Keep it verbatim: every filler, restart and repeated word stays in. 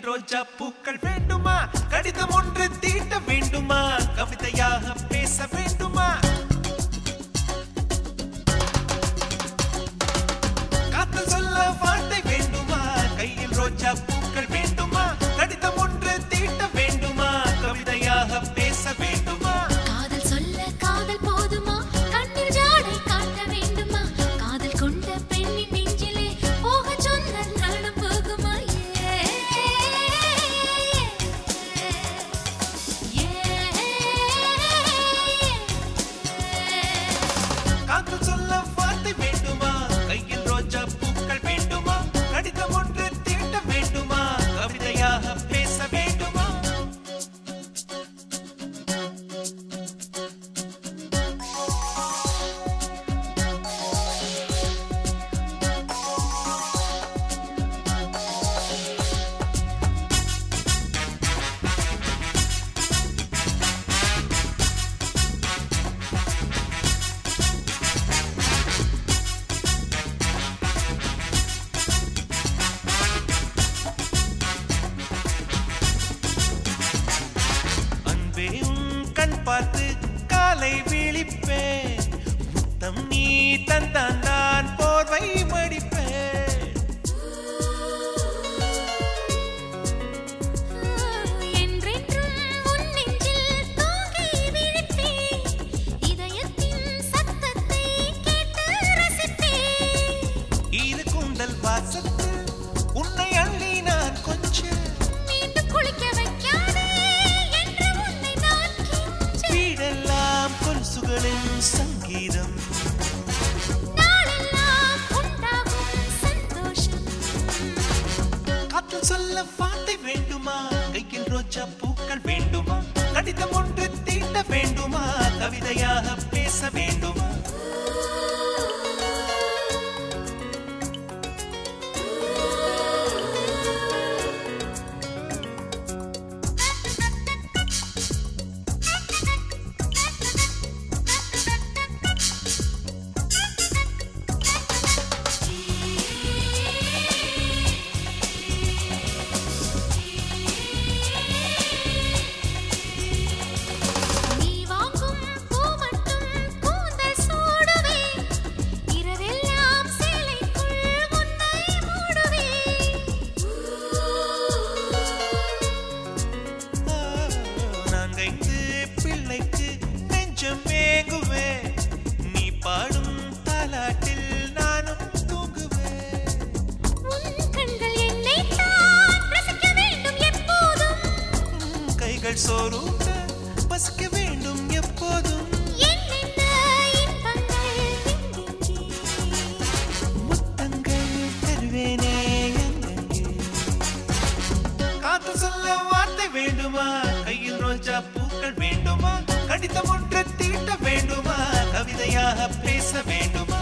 ரோஜா பூக்கள் வேண்டுமா கடிதம் ஒன்று தீட்ட வேண்டுமா கவிதையாக பேச வேண்டுமா காதல் சொல்ல வார்த்தை வேண்டுமா கையில் ரோஜா பூக்கள் வேண்டுமா கடிதம் ஒன்று தீட்ட வேண்டுமா கவிதையாக பேச வேண்டுமா காதல் சொல்ல காதல் போதுமா கண்ணில் ஜாடை காட்ட வேண்டுமா காதல் கொண்ட பெண்ணின் நெஞ்சிலே போக சொன்ன நாளும் போகுமா காதல் சொல்ல வார்த்தை வேண்டுமா கையில் ரோஜா பூக்கள் வேண்டுமா கடிதம் ஒன்று தீட்ட வேண்டுமா கவிதையாக பேச வேண்டுமா கண் பார்த்து காலை விழிப்பேன் முத்தம் நீ தந்தான் நான் போர்வை மடிப்பேன் என்றென்றும் உன் நெஞ்சில் தூங்கி விழிப்பேன் இதயத்தின் சத்தத்தை கேட்டு ரசிப்பேன் இது கூந்தல் வாசத்து உன்னை அள்ளி நான் கொஞ்சம் மீண்டும் குளிக்க வைக்காதே என்று உன்னை நான் கெஞ்ச வீடெல்லாம் கொலுசுகளின் சங்கீதம் நாளெல்லாம் உண்டாகும் சந்தோஷம் காதல் சொல்ல வார்த்தை வேண்டுமா கையில் ரோஜா பூக்கள் வேண்டுமா கடிதம் ஒன்று தீட்ட வேண்டுமா கவிதையாக பேச வேண்டுமா நீ வாங்கும் பூ மட்டும் கூந்தல் சூடுவே இரவெல்லாம் சேலைக்குள் உன்னை மூடுவே நான் கைந்து பிள்ளைக்கு நெஞ்சம் மேங்குவே நீ பாடும் தாலாட்டில் நானும் தூங்குவேன் உன் கண்கள் என்னை தான் ரசிக்க வேண்டும் எப்போதும் உம் கைகள் சோறுண்ட பசிக்க வேண்டும் எப்போதும் என்னென்ன இன்பங்கள் எங்கெங்கே முத்தங்கள் தருவேனே எங்கெங்கே காத்து சொல்ல வார்த்தை வேண்டுமா கையில் ரோஜா பூக்கள் வேண்டுமா கடிதம் ஒன்று தீட்ட வேண்டுமா கவிதையாக பேச வேண்டுமா